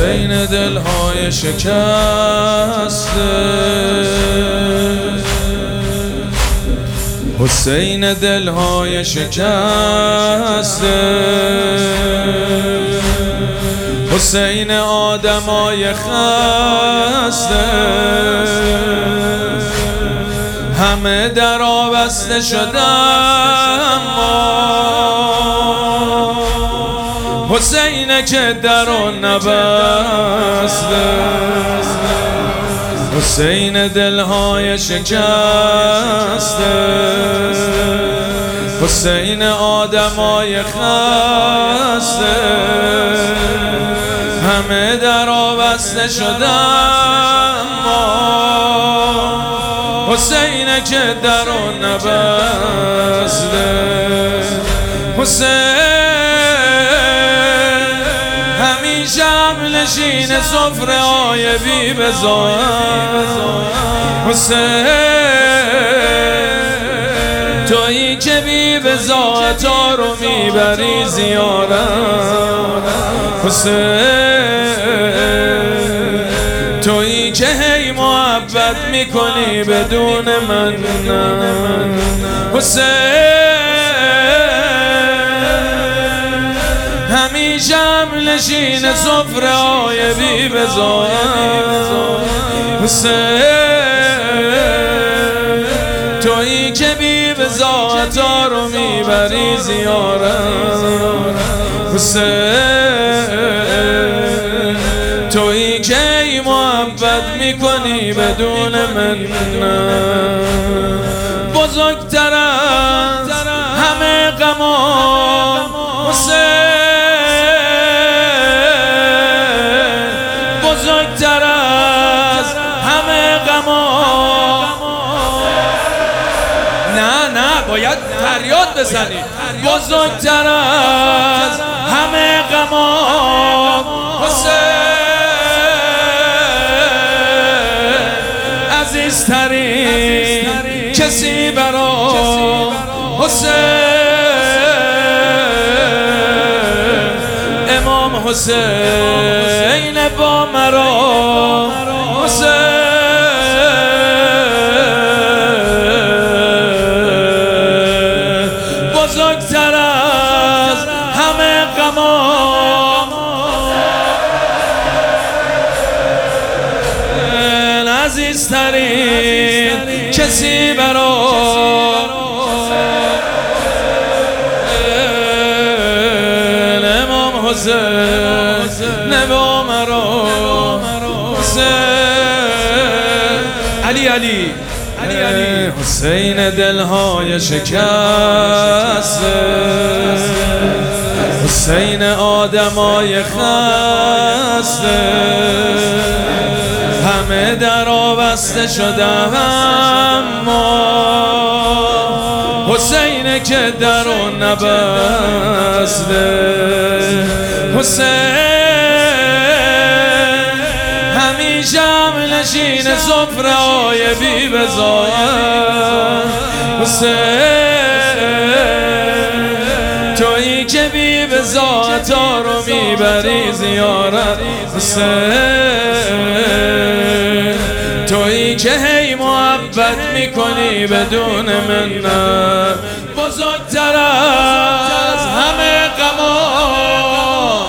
حسین دلهای شکسته، حسین دلهای شکسته، حسین آدمای خسته، همه در آبسته شدم حسین که درو نبسته، حسین دلهای شکسته، حسین آدمای خسته، همه در آبسته شدم حسین که درو نبسته، حسین همیشه همنشین سفره های بی بزار، حسین تویی که بی بزاعتا رو میبری زیارت، حسین تویی که هی محبت میکنی بدون من، حسین همیشه همنشین سفره های بی بزار، حسین تویی که بی بزاعتا رو میبری زیارت، حسین تویی که محبت میکنی بدون من، بزرگتر از همه غمام حسین، بزرگتر از همه غمام. نه باید فریاد بزنی. بزرگتر از همه غمام حسین، عزیزترین کسی برام حسین، امام حسین با مرا حسین، بزرگتر از همه غمام، عزیزترین کسی برام امام حسین با مرا حسین، علی حسین دلهای شکسته، حسین آدمای خسته، همه در آبسته شدم حسین که درو نبسته، حسین همیشه همنشین سفره های بی بزار، حسین تویی که بی بزاعتا رو میبری زیارت، حسین تویی که هی محبت میکنی بدون منت، بزرگتر از همه غمام،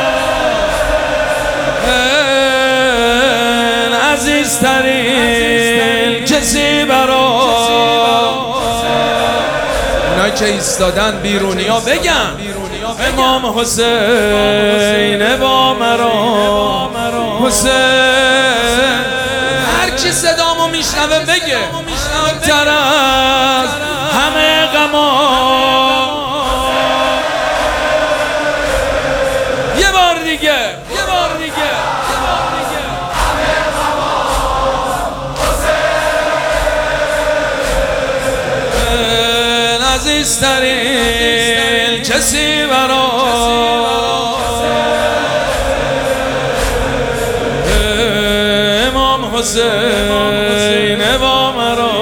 عزیزترین کسی برام. اونایی که ایستادن بیرونی ها بگن امام حسین با مرا حسین، هر کی صدامو میشنوه بگه بزرگتر از همه غمام. یه بار دیگه عزیزترین کسی برام امام حسین با مرا.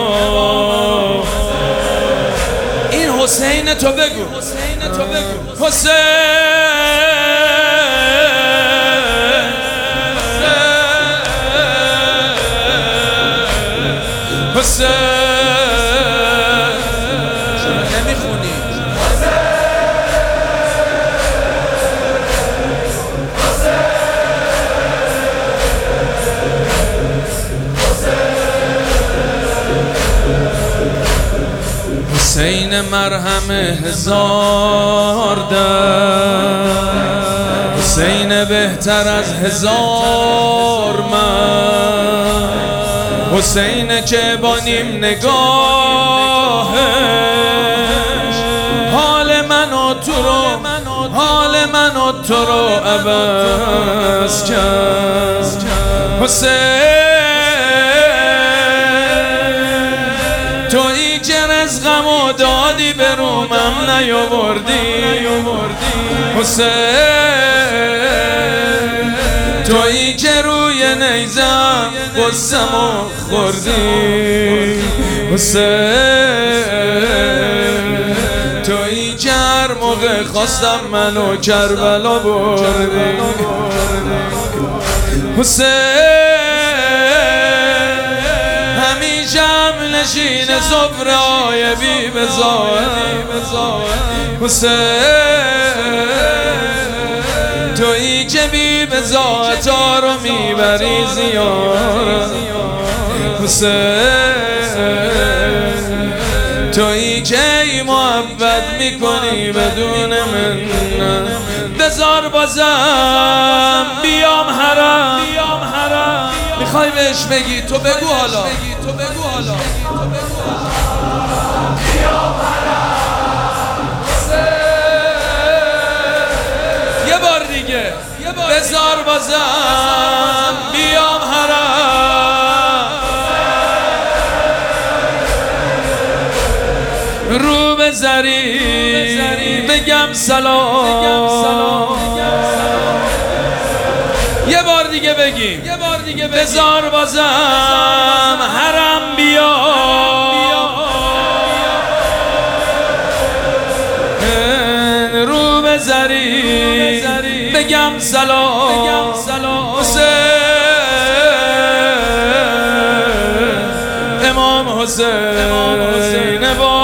این حسین تو بگو حسین مرهم هزار درد، حسین بهتر از هزار من، حسین که با نیم نگاهش حال من و تو رو عوض کرد. حسین تویی که رزقم و دادی به رومم نیاوردی. حسین تویی که روی نیزم قسم و خوردی. حسین تویی که هر موقع خواستم منو کربلا بردی. حسین همیشه هم نشین سفره های بی بزار. حسین تویی که بی بزاعتا رو میبری زیارت. حسین تویی که ای محبت میکنی بدون من، بذار بازم بیام حرم. میخوای بهش بگی تو بگو حالا. یه بار دیگه بذار بازم بیام حرم، رو بذاری بگم سلام. یه بار دیگه بگیم بذار بازم حرم بیام، رو بذاری بگم سلام. حسین امام حسین